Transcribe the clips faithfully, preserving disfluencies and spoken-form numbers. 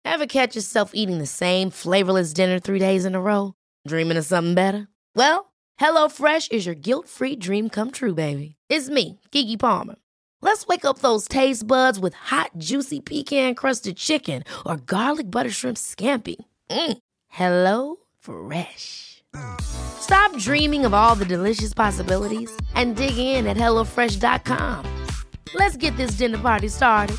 Ever catch yourself eating the same flavorless dinner three days in a row? Dreaming of something better? Well, HelloFresh is your guilt-free dream come true, baby. It's me, Keke Palmer. Let's wake up those taste buds with hot, juicy pecan-crusted chicken or garlic butter shrimp scampi. Mm. Hello Fresh. Stop dreaming of all the delicious possibilities and dig in at hello fresh dot com. Let's get this dinner party started.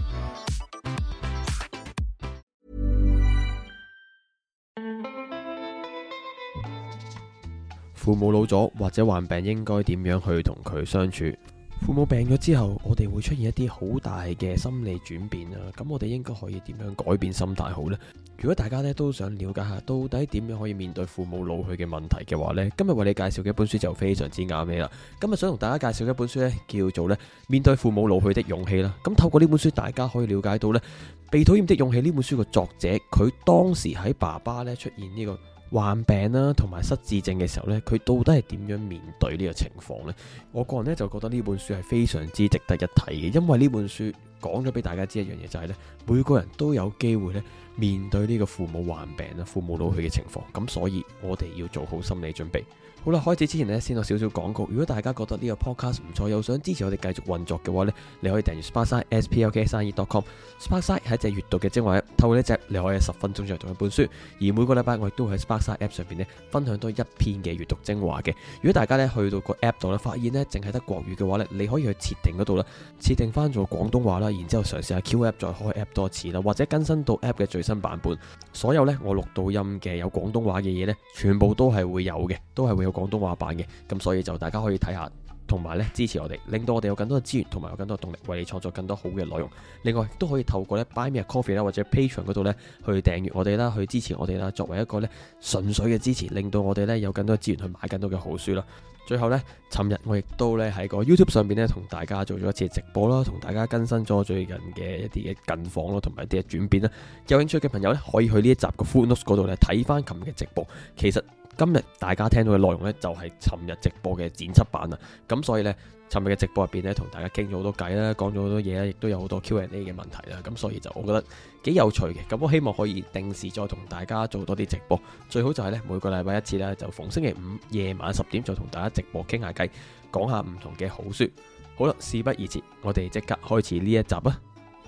父母老咗或者患病，應該點樣去同佢相處？父母病咗之後，我哋會出現一啲好大嘅心理轉變啊！咁我哋應該可以點樣改變心態好呢？如果大家咧都想了解下到底點樣可以面對父母老去嘅問題嘅話呢，今日為你介紹嘅一本書就非常之啱你啦！今日想同大家介紹嘅一本書呢，叫做咧面對父母老去的勇氣啦。咁透過呢本書，大家可以了解到呢《被討厭的勇氣》呢本書嘅作者，佢當時喺爸爸咧出現呢個患病啦，同埋失智症嘅時候呢，佢到底係點樣面對呢個情況呢？我個人呢，就覺得呢本書係非常之值得一睇嘅，因為呢本書講咗俾大家知一樣嘢，就係呢：每個人都有機會呢面對呢個父母患病啦、父母老去嘅情況，咁所以我哋要做好心理準備。好啦，開始之前呢，先有少少廣告。如果大家覺得呢個 podcast 唔錯，又想支持我哋繼續運作嘅話呢，你可以訂閱 Sparkside s p l k s i d e dot com。Sparkside 係一隻閱讀嘅精華 app， 透過呢隻你可以喺十分鐘就讀一本書。而每個禮拜我亦都會喺 Sparkside app 上邊呢分享多一篇嘅閱讀精華嘅。如果大家呢去到個 app 度呢，發現呢淨係得國語嘅話呢，你可以去設定嗰度啦，設定翻做廣東話啦，然之後嘗試下 Q app 再開 app 多次啦，或者更新到 app 嘅最新版本。所有呢我錄到音嘅有廣東話嘅嘢呢，全部都係會有嘅，都係會有廣東話版嘅。咁所以就大家可以睇下，同埋咧支持我哋，令到我哋有更多嘅資源，同埋有更多嘅動力，為你創作更多好嘅內容。另外都可以透過咧 Buy Me a Coffee 啦，或者 Patreon 嗰度咧去訂閱我哋啦，去支持我哋啦，作為一個咧純粹嘅支持，令到我哋咧有更多嘅資源去買更多嘅好書啦。最後呢，尋日我亦都咧喺個 YouTube 上邊咧同大家做咗一次直播啦，同大家更新咗最近嘅一啲嘅近況咯，同埋一啲嘅轉變啦。有興趣嘅朋友咧，可以去呢一集嘅 Full Notes 嗰度咧睇翻琴日嘅直播。其實今日大家聽到嘅內容呢，就係尋日直播嘅剪輯版啦。咁所以呢，尋日嘅直播入邊呢，同大家傾咗好多偈啦，講咗好多嘢啦，亦都有好多 Q and A 嘅問題啦。咁所以就我覺得幾有趣嘅。咁我希望可以定時再同大家做多啲直播，最好就係呢，每個禮拜一次啦，就逢星期五夜晚十點就同大家直播傾下偈，講下唔同嘅好書。好啦，事不宜遲，我哋即刻開始呢一集啊！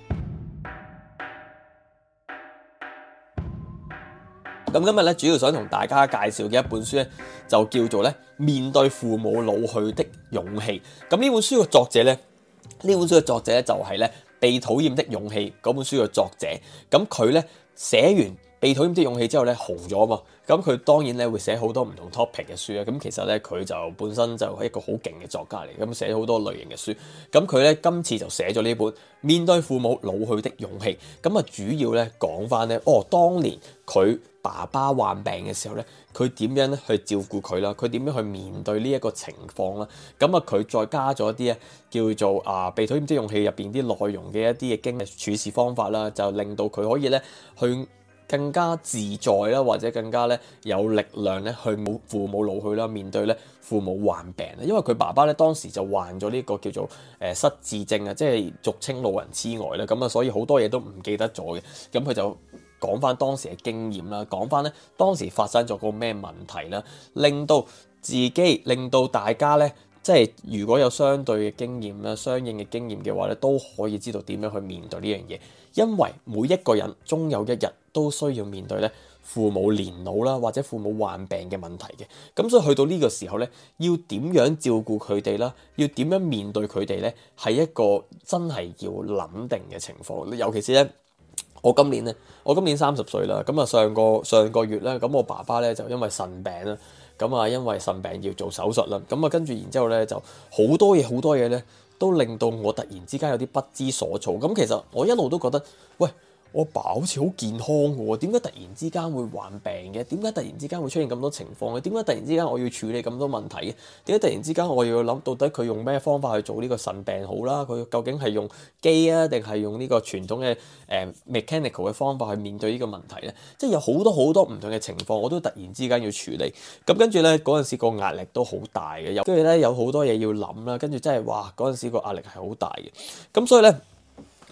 咁今日咧，主要想同大家介紹嘅一本書咧，就叫做咧面對父母老去的勇氣。咁呢本書嘅作者咧，呢本書嘅作者咧就係咧被討厭的勇氣嗰本書嘅作者。咁佢咧寫完被討厭的勇氣之後咧紅咗嘛，咁佢當然咧會寫好多唔同 topic 嘅書啊。咁其實咧佢就本身就係一個好勁嘅作家嚟，咁寫好多類型嘅書。咁佢咧今次就寫咗呢本面對父母老去的勇氣。咁啊主要咧講翻咧，哦當年佢爸爸患病嘅時候咧，佢點樣咧去照顧佢啦？佢點樣去面對呢一個情況啦？咁啊，佢再加咗一啲咧叫做啊被討厭的勇氣入邊啲內容嘅一啲嘅經歷處事方法啦，就令到佢可以咧去更加自在啦，或者更加咧有力量咧去冇父母老去啦，面對咧父母患病啊。因為佢爸爸咧當時就患咗呢個叫做誒失智症啊，即係俗稱老人痴呆啦。咁啊，所以好多嘢都唔記得咗嘅。咁佢就講翻當時嘅經驗啦，講翻咧當時發生咗個咩問題啦，令到自己，令到大家咧，即係如果有相對嘅經驗啦、相應嘅經驗嘅話咧，都可以知道點樣去面對呢樣嘢。因為每一個人終有一日都需要面對咧父母年老啦，或者父母患病嘅問題嘅。咁所以去到呢個時候咧，要點樣照顧佢哋啦？要點樣面對佢哋咧？係一個真係要諗定嘅情況。尤其是咧，我今年咧，我今年三十歲啦。咁啊，上個上個月咧，咁我爸爸咧就因為腎病啦，咁啊因為腎病要做手術啦。咁啊跟住然之後咧，就好多嘢好多嘢咧，都令到我突然之間有啲不知所措。咁其實我一路都覺得，喂，我爸好似好健康嘅喎，點解突然之間會患病嘅？點解突然之間會出現咁多情況嘅？點解突然之間我要處理咁多問題嘅？點解突然之間我要諗到底佢用咩方法去做呢個腎病好啦？佢究竟係用機啊，定係用呢個傳統嘅誒、呃、mechanical 嘅方法去面對呢個問題咧？即係有好多好多唔同嘅情況，我都突然之間要處理。咁跟住咧嗰陣時個壓力都好大嘅，跟住咧有好多嘢要諗啦，跟住真係哇嗰陣時個壓力係好大嘅。咁所以咧。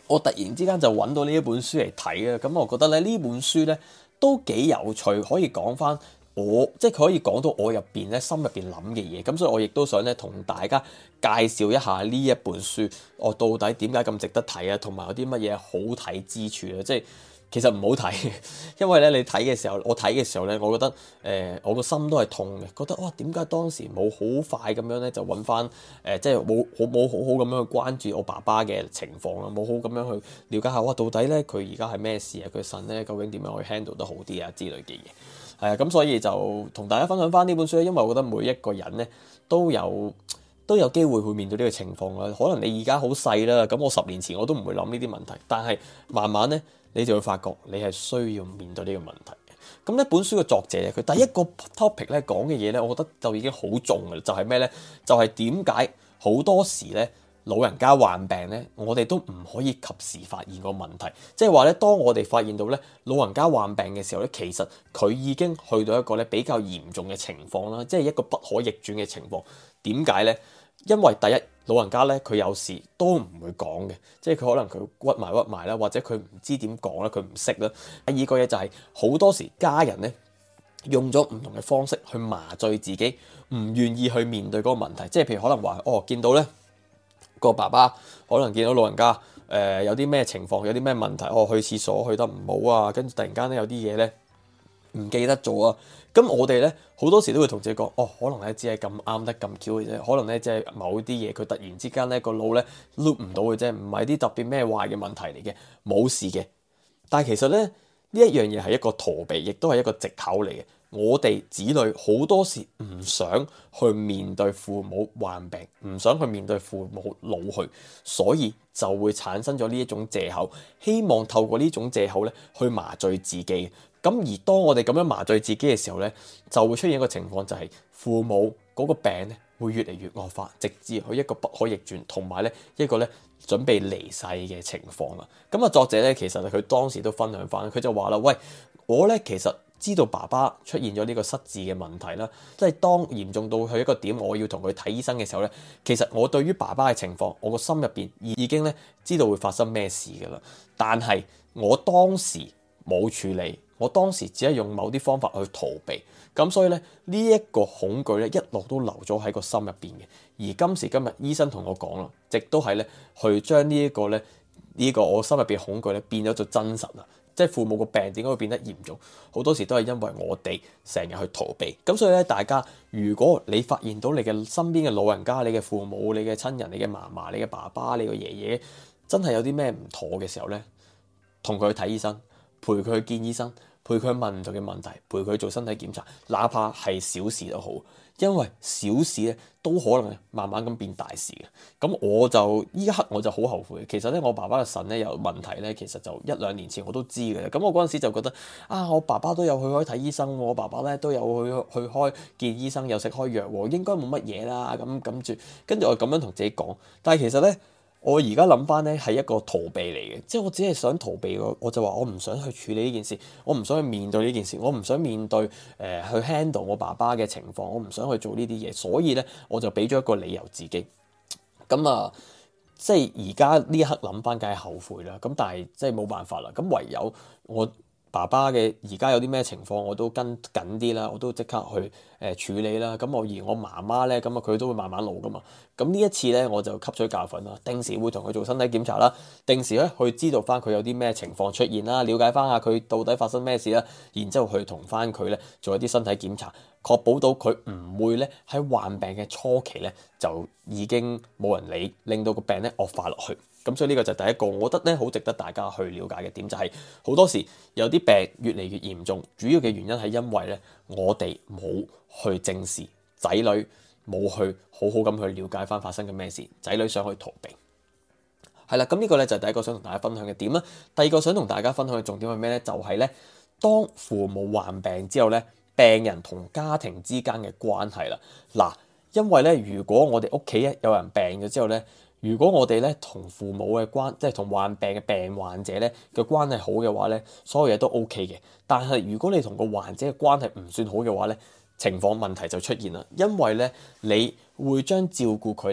我突然之間就揾到呢一本書嚟睇啊，咁我覺得咧呢本書咧都幾有趣，可以講翻我即係佢可以講到我入邊咧心入邊諗嘅嘢，咁所以我亦都想咧同大家介紹一下呢一本書，我到底點解咁值得睇啊，同埋有啲乜嘢好睇之處啊，即係。其實唔好睇，因為咧你睇嘅時候，我睇嘅時候咧，我覺得誒、呃、我個心都係痛嘅，覺得哇點解當時冇好快咁樣咧就揾翻誒，即係冇好冇好好咁樣去關注我爸爸嘅情況啦，冇好咁樣去了解下哇到底咧佢而家係咩事啊，佢腎咧究竟點樣去 handle 得好啲啊之類嘅嘢，係啊，咁所以就同大家分享翻呢本書咧，因為我覺得每一個人咧都有。都有機會會面對呢個情況啦。可能你而家好細啦，咁我十年前我都唔會諗呢啲問題，但係慢慢咧，你就會發覺你係需要面對呢個問題嘅。咁呢本書嘅作者咧，佢第一個 topic 咧講嘅嘢咧，我覺得就已經好重嘅，就係咩咧？就係點解好多時咧老人家患病咧，我哋都唔可以及時發現個問題。即係話咧，當我哋發現到咧老人家患病嘅時候咧，其實佢已經去到一個咧比較嚴重嘅情況啦，即係一個不可逆轉嘅情況。點解咧？因為第一，老人家咧佢有時都唔會講嘅，即係佢可能佢屈埋屈埋啦，或者佢唔知點講啦，佢唔識啦。第二個嘢就係好多時家人咧用咗唔同嘅方式去麻醉自己，唔願意去面對嗰個問題。即係譬如可能話哦，見到咧個爸爸可能見到老人家誒、呃、有啲咩情況，有啲咩問題，哦去廁所去得唔好啊，跟住突然間咧有啲嘢咧唔記得做啊。咁我哋咧好多時都會同自己講，哦，可能咧只係咁啱得咁巧嘅啫，可能咧即係某啲嘢佢突然之間咧個腦咧 loop 唔到嘅啫，唔係啲特別咩壞嘅問題嚟嘅，冇事嘅。但係其實咧呢一樣嘢係一個逃避，亦都係一個藉口嚟嘅。我哋子女好多時唔想去面對父母患病，唔想去面對父母老去，所以就會產生咗呢一種藉口，希望透過呢種藉口咧去麻醉自己。咁而當我哋咁樣麻醉自己嘅時候咧，就會出現一個情況，就係父母嗰個病咧會越嚟越惡化，直至去一個不可逆轉，同埋咧一個咧準備離世嘅情況啦。咁啊，作者咧其實佢當時都分享翻，佢就話啦：喂，我咧其實知道爸爸出現咗呢個失智嘅問題啦，即係當嚴重到去一個點，我要同佢睇醫生嘅時候咧，其實我對於爸爸嘅情況，我個心入邊已經咧知道會發生咩事噶啦，但係我當時冇處理。我當時只係用某啲方法去逃避，咁所以咧呢一個恐懼咧一路都留咗喺個心入邊嘅。而今時今日，醫生同我講啦，亦都係咧去將呢一個咧呢個我心入邊恐懼咧變咗做真實啦。即係父母個病點解會變得嚴重？好多時都係因為我哋成日去逃避。咁所以咧，大家如果你發現到你嘅身邊嘅老人家、你嘅父母、你嘅親人、你嘅嫲嫲、你嘅爸爸、你嘅爺爺，真係有啲咩唔妥嘅時候咧，同佢去睇醫生，陪佢去見醫生。陪佢問唔同嘅問題，陪佢做身體檢查，哪怕係小事都好，因為小事咧都可能慢慢咁變大事嘅。咁我就依一刻我就好後悔。其實咧，我爸爸嘅腎咧有問題咧，其實就一兩年前我都知嘅。咁我嗰陣時就覺得啊，我爸爸都有去開睇醫生，我爸爸咧都有去去開見醫生，又食開藥，應該冇乜嘢啦。咁跟住跟住我咁樣同自己講，但係其實咧。我而家諗翻咧係一個逃避嚟嘅，即係我只係想逃避，我就話我唔想去處理呢件事，我唔想去面對呢件事，我唔想面對誒、呃、去 handle 我爸爸嘅情況，我唔想去做呢啲嘢，所以咧我就俾咗一個理由自己。咁啊，即係而家呢一刻諗翻，梗係後悔啦。咁但係即係冇辦法啦。咁唯有我爸爸嘅而家有啲咩情況，我都跟緊啲啦，我都即刻去誒、呃、處理啦。咁我而我媽媽咧，咁啊佢都會慢慢老噶嘛。咁呢一次咧，我就吸取教訓啦，定時會同佢做身體檢查啦，定時咧去知道翻佢有啲咩情況出現啦，了解翻下佢到底發生咩事啦，然之後去同翻佢咧做一啲身體檢查，確保到佢唔會咧喺患病嘅初期咧就已經冇人理，令到個病咧惡化落去。咁所以呢個就係第一個，我覺得咧好值得大家去了解嘅點，就係好多時有啲病越嚟越嚴重，主要嘅原因係因為咧我哋冇去正視仔女，冇去好好咁去了解翻發生緊咩事，仔女想去逃避。係啦，咁呢個咧就係第一個想同大家分享嘅點啦。第二個想同大家分享嘅重點係咩咧？就係咧，當父母患病之後咧，病人同家庭之間嘅關係啦。嗱，因為咧，如果我哋屋企咧有人病咗之後咧，如果我哋咧同父母嘅關，即係同患病嘅病患者咧嘅關係好嘅話咧，所有嘢都 OK 嘅。但係如果你同個患者嘅關係唔算好嘅話咧，情況問題就出現啦。因為咧，你會將照顧佢咧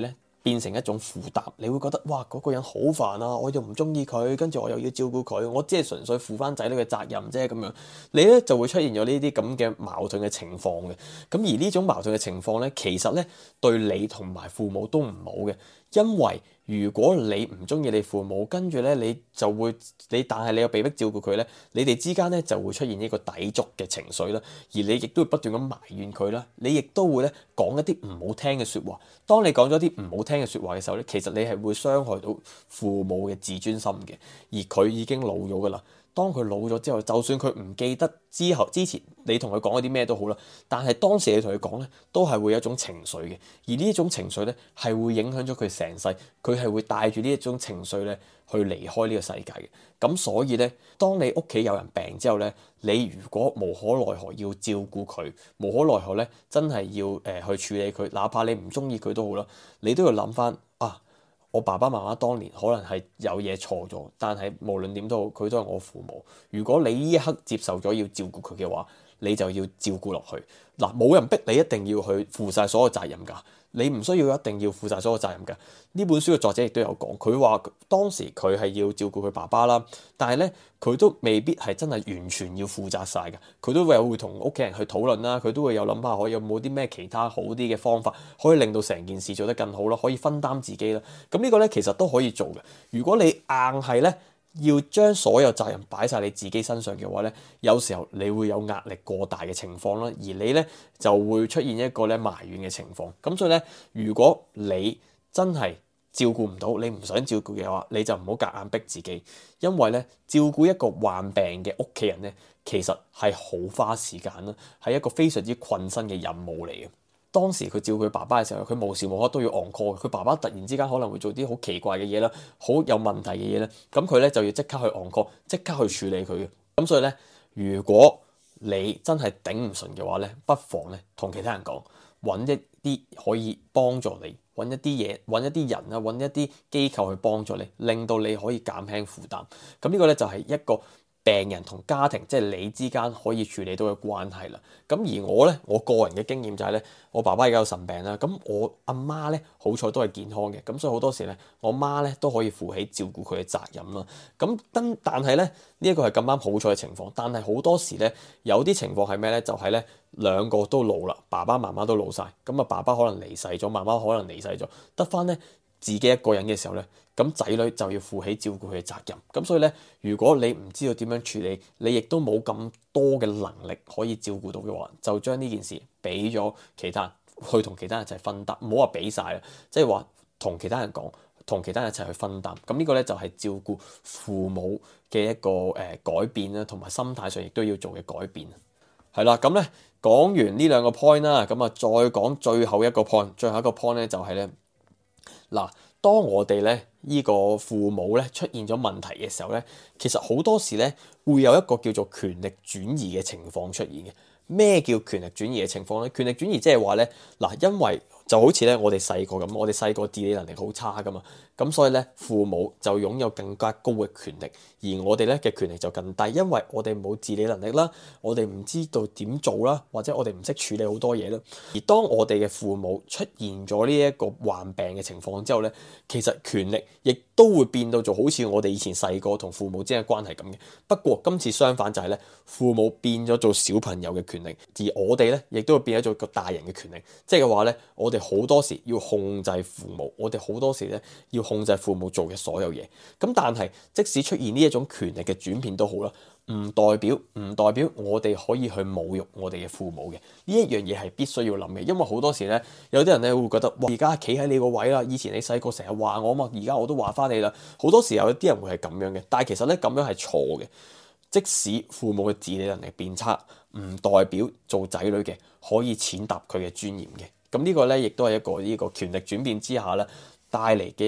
變成一種負擔，你會覺得哇嗰個人好煩啊，我又唔中意佢，跟住我又要照顧佢，我只係純粹負翻仔女嘅責任啫咁樣，你咧就會出現咗呢啲咁嘅矛盾嘅情況嘅。咁而呢種矛盾嘅情況咧，其實咧對你同埋父母都唔好嘅，因為如果你唔中意你父母，跟住咧你就會你，但係你又被迫照顧佢咧，你哋之間咧就會出現呢個抵觸嘅情緒啦，而你亦都會不斷咁埋怨佢啦，你亦都會咧講一啲唔好聽嘅説話。當你講咗啲唔好聽嘅説話嘅時候咧，其實你係會傷害到父母嘅自尊心嘅，而佢已經老咗噶啦。當佢老咗之後，就算佢唔記得之後之前你同佢講咗啲咩都好啦，但係當時你同佢講咧，都係會有一種情緒嘅，而呢一種情緒咧係會影響咗佢成世，佢係會帶住呢一種情緒咧去離開呢個世界嘅。咁所以咧，當你屋企有人病之後咧，你如果無可奈何要照顧佢，無可奈何咧真係要誒、呃、去處理佢，哪怕你唔中意佢都好啦，你都要諗翻啊。我爸爸媽媽當年可能係有嘢錯咗，但係無論點都好，佢都係我父母。如果你呢一刻接受咗要照顧佢嘅話，你就要照顧落去。嗱，冇人逼你一定要去負晒所有責任㗎，你唔需要一定要負晒所有責任㗎。呢本書嘅作者亦都有講，佢話當時佢係要照顧佢爸爸啦，但係咧佢都未必係真係完全要負責晒嘅，佢都會有會同屋企人去討論啦，佢都會有諗下可以有冇啲咩其他好啲嘅方法，可以令到成件事做得更好啦，可以分擔自己啦。咁呢個咧其實都可以做嘅。如果你硬係咧，要將所有責任擺晒你自己身上嘅話咧，有時候你會有壓力過大嘅情況啦，而你咧就會出現一個咧埋怨嘅情況。咁所以咧，如果你真係照顧唔到，你唔想照顧嘅話，你就唔好夾硬逼自己，因為咧照顧一個患病嘅屋企人咧，其實係好花時間啦，係一個非常之困身嘅任務嚟嘅。當時佢照顧佢爸爸嘅時候，佢無時無刻都要 on call。佢爸爸突然之間可能會做啲好奇怪嘅嘢啦，好有問題嘅嘢咧，咁佢咧就要即刻去 on call，即刻去處理佢嘅。咁所以咧，如果你真係頂唔順嘅話咧，不妨咧同其他人講，揾一啲可以幫助你，揾一啲嘢，揾一啲人啊，揾一啲機構去幫助你，令到你可以減輕負擔。咁呢個咧就係一個病人同家庭，即係你之間可以處理到嘅關係啦。咁而我咧，我個人嘅經驗就係咧，我爸爸而家有腎病啦，咁我阿媽咧好彩都係健康嘅，咁所以好多時咧，我媽咧都可以負起照顧佢嘅責任啦。咁但但係咧，呢一個係咁啱好彩嘅情況，但係好多時咧，有啲情況係咩咧？就係咧兩個都老啦，爸爸媽媽都老晒，咁啊爸爸可能離世咗，媽媽可能離世咗，得翻咧自己一個人嘅時候咧，咁仔女就要負起照顧佢嘅責任。咁所以咧，如果你唔知道點樣處理，你亦都冇咁多嘅能力可以照顧到嘅話，就將呢件事俾咗其他人去同其他人一齊分擔，唔好話俾晒啦，即係話同其他人講，同其他人一齊去分擔。咁呢個咧就係照顧父母嘅一個誒改變啦，同埋心態上亦都要做嘅改變。係啦，咁咧講完呢兩個 point 啦，咁啊再講最後一個 point，最後一個 point 咧就係咧。嗱，當我哋咧呢個父母咧出現咗問題嘅時候咧，其實好多時咧會有一個叫做權力轉移嘅情況出現嘅。咩叫權力轉移嘅情況咧？權力轉移即係話咧，嗱，因為就好似咧我哋細個咁，我哋細個自理能力好差噶嘛，咁所以咧父母就擁有更加高嘅權力，而我哋咧嘅權力就更低，因為我哋冇自理能力啦，我哋唔知道點做啦，或者我哋唔識處理好多嘢啦。而當我哋嘅父母出現咗呢一個患病嘅情況之後咧，其實權力亦都會變到做好似我哋以前細個同父母之間嘅關係咁嘅。不過今次相反就係咧，父母變咗做小朋友嘅權力，而我哋咧亦都會變咗做個大人嘅權力，即係話咧我哋好多時要控制父母，我哋好多時咧要控制父母做嘅所有嘢。咁但係即使出現呢一種權力嘅轉變都好啦，唔代表唔代表我哋可以去侮辱我哋嘅父母嘅。呢一樣嘢係必須要諗嘅，因為好多時咧有啲人咧會覺得，哇，而家企喺你個位啦，以前你細個成日話我嘛，而家我都話翻你啦。好多時候有啲人會係咁樣嘅，但係其實咧咁樣係錯嘅。即使父母嘅自理能力變差，唔代表做仔女嘅可以踐踏佢嘅尊嚴嘅。咁呢個咧亦都係一個呢個權力轉變之下咧帶嚟嘅一個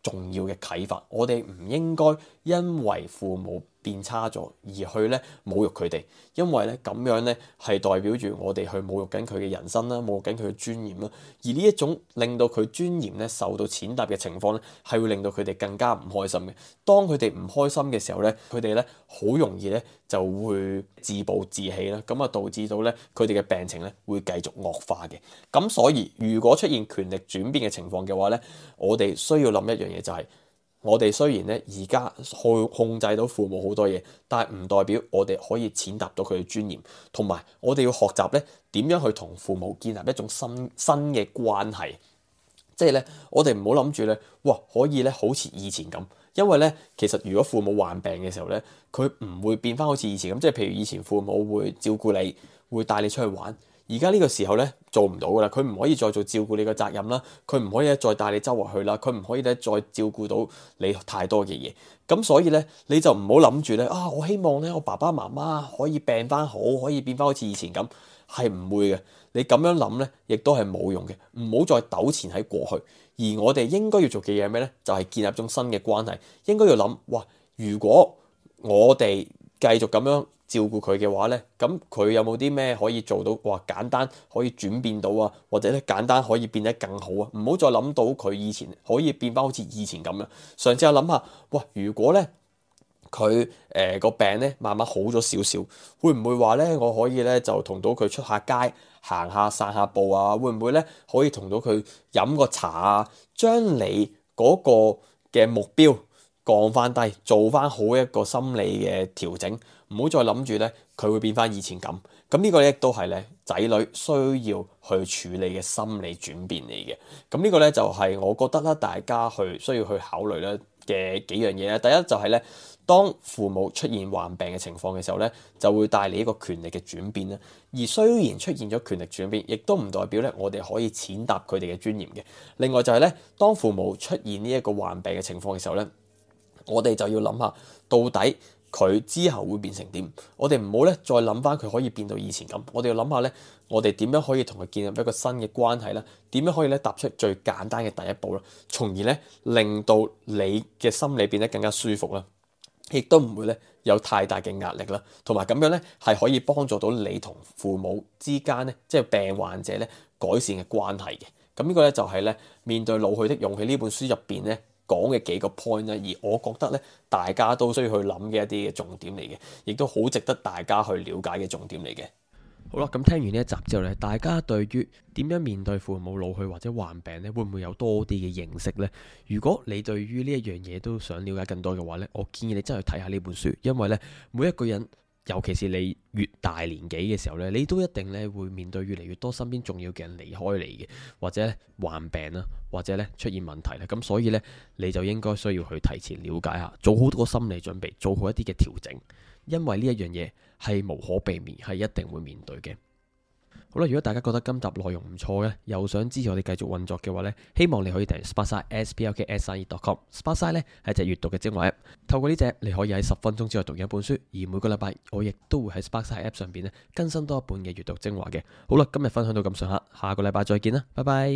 重要嘅啟發。我哋唔應該因為父母變差咗而去咧侮辱佢哋，因為咧咁樣咧係代表住我哋去侮辱緊佢嘅人生啦，侮辱緊佢嘅尊嚴啦。而呢一種令到佢尊嚴咧受到踐踏嘅情況咧，係會令到佢哋更加唔開心嘅。當佢哋唔開心嘅時候咧，佢哋咧好容易咧就會自暴自棄啦，咁啊導致到咧佢哋嘅病情咧會繼續惡化嘅。咁所以如果出現權力轉變嘅情況嘅話咧，我哋需要諗一樣嘢就係、是。我哋雖然咧而家去控制到父母好多嘢，但係唔代表我哋可以踐踏到佢嘅尊嚴，同埋我哋要學習咧點樣去同父母建立一種新新嘅關係。即係咧，我哋唔好諗住咧，哇可以咧好似以前咁，因為咧其實如果父母患病嘅時候咧，佢唔會變翻好似以前咁，即係譬如以前父母會照顧你，會帶你出去玩。而家呢個時候咧做唔到噶啦，佢唔可以再做照顧你嘅責任啦，佢唔可以咧再帶你周圍去啦，佢唔可以咧再照顧到你太多嘅嘢。咁所以咧你就唔好諗住咧啊，我希望咧我爸爸媽媽可以病翻好，可以變翻好似以前咁，係唔會嘅。你咁樣諗咧，亦都係冇用嘅。唔好再糾纏喺過去。而我哋應該要做嘅嘢係咩咧？就係建立一種新嘅關係。應該要諗，哇！如果我哋繼續咁樣照顧佢嘅話咧，咁佢有冇啲咩可以做到？哇，簡單可以轉變到啊，或者咧簡單可以變得更好啊！唔好再諗到佢以前可以變翻好似以前咁樣。上次我諗下，哇，如果咧佢誒個病咧慢慢好咗少少，會唔會話咧我可以咧就同到佢出下街行下散下步啊？會唔會咧可以同到佢飲個茶啊？將你嗰個嘅目標降翻低，做翻好一個心理嘅調整，唔好再諗住咧佢會變翻以前咁。咁呢個咧都係咧仔女需要去處理嘅心理轉變嚟嘅。咁呢個咧就係我覺得啦，大家去需要去考慮咧嘅幾樣嘢咧。第一就係咧，當父母出現患病嘅情況嘅時候咧，就會帶嚟一個權力嘅轉變啦。而雖然出現咗權力轉變，亦都唔代表咧我哋可以踐踏佢哋嘅尊嚴嘅。另外就係咧，當父母出現呢一個患病嘅情況嘅時候咧，我哋就要諗下到底佢之後會變成點。我哋唔好咧再諗翻佢可以變到以前咁。我哋要諗下咧，我哋點樣可以同佢建立一個新嘅關係啦？點樣可以咧踏出最簡單嘅第一步啦？從而咧令到你嘅心理變得更加舒服啦，亦都唔會咧有太大嘅壓力啦。同埋咁樣咧係可以幫助到你同父母之間咧，即係病患者咧改善嘅關係嘅。咁呢個咧就係咧面對老去的勇氣呢本書入邊咧講嘅幾個 point 啦，而我覺得咧，大家都需要去諗嘅一啲嘅重點嚟嘅，亦都好值得大家去了解嘅重點嚟嘅。好啦，咁聽完呢一集之後咧，大家對於點樣面對父母老去或者患病咧，會唔會有多啲嘅認識呢？如果你對於呢一樣嘢都想了解更多嘅話咧，我建議你真係去睇下呢本書，因為咧每一個人，尤其是你越大年紀嘅時候咧，你都一定咧會面對越嚟越多身邊重要嘅人離開你嘅，或者患病啦，或者咧出現問題啦。咁所以咧，你就應該需要去提前了解下，做好多個心理準備，做好一啲嘅調整，因為呢一樣嘢係無可避免，係一定會面對嘅。好啦，如果大家覺得今集內容唔錯嘅，又想支持我哋繼續運作嘅話呢，希望你可以訂閱 Sparkside s p l k s i e dot com。Sparkside 呢係隻閱讀嘅精華 app， 透過呢隻你可以喺十分鐘之內讀一本書，而每個禮拜我亦都會喺 Sparkside app 上邊咧更新多一本嘅閱讀精華嘅。好啦，今日分享到咁上下，下個禮拜再見啦，拜拜。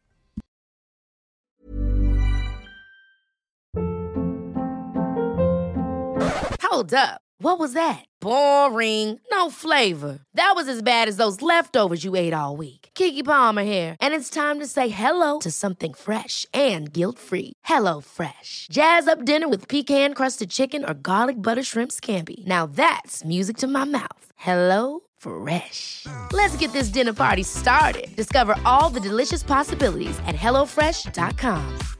Hold up. What was that? Boring. No flavor. That was as bad as those leftovers you ate all week. Keke Palmer here, and it's time to say hello to something fresh and guilt-free. Hello Fresh. Jazz up dinner with pecan-crusted chicken or garlic butter shrimp scampi. Now that's music to my mouth. Hello Fresh. Let's get this dinner party started. Discover all the delicious possibilities at hello fresh dot com.